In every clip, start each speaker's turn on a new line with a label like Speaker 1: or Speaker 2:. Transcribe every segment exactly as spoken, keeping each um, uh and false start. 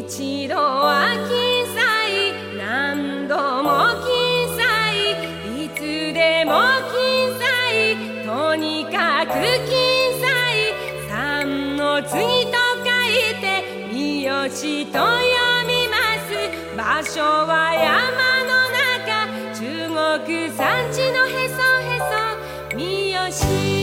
Speaker 1: 一度は金彩、何度も金彩、いつでも金彩、とにかく金彩。三の次と書いて三好と読みます。場所は山の中、中国山地のへそへそ三好。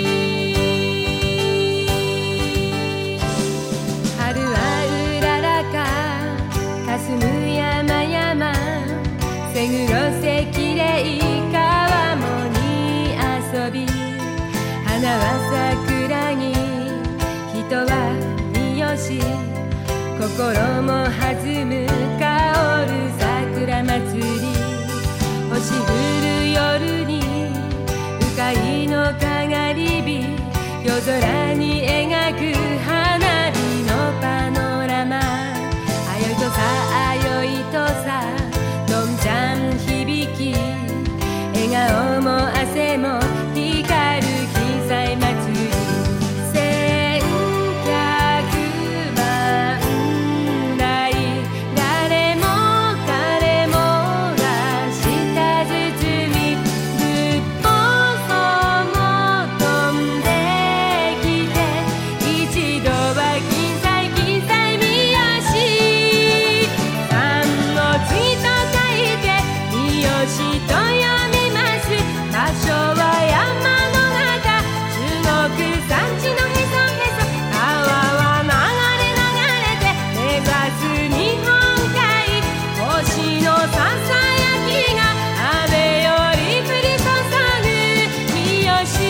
Speaker 1: 春はうららか霞む山々、瀬黒瀬きれい川面に遊び、花は桜木、人は三好、心も弾む香る桜祭り。星降る夜に鵜飼のかがり火、夜空に描く花火のパノラマ。あよいとさあよいとさどんちゃん響き、笑顔も汗も光る金彩祭り。千百万台、誰も彼もが舌包み、仏法僧も飛んできて、一度は金彩金彩三好。三の次と書いて三好と読みます。場所は山の中、中国山地のへそへそ。川は流れ流れて目指す日本海。星のささやきが雨より降り注ぐ三好。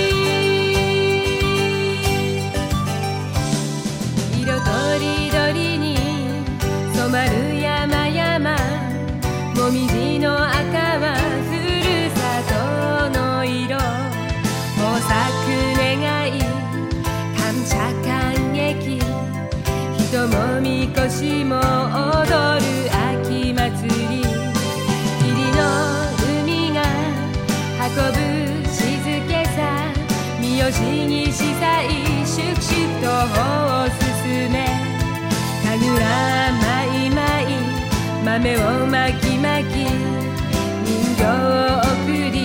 Speaker 1: 色とりどりに染まる山々、もみじの赤はふるさとの色。豊作願い感謝感激、人もみこしも踊る秋祭り。霧の海が運ぶ静けさ、三好に司祭粛々と歩を進め。神楽まいまい豆をまきまき、人形を送り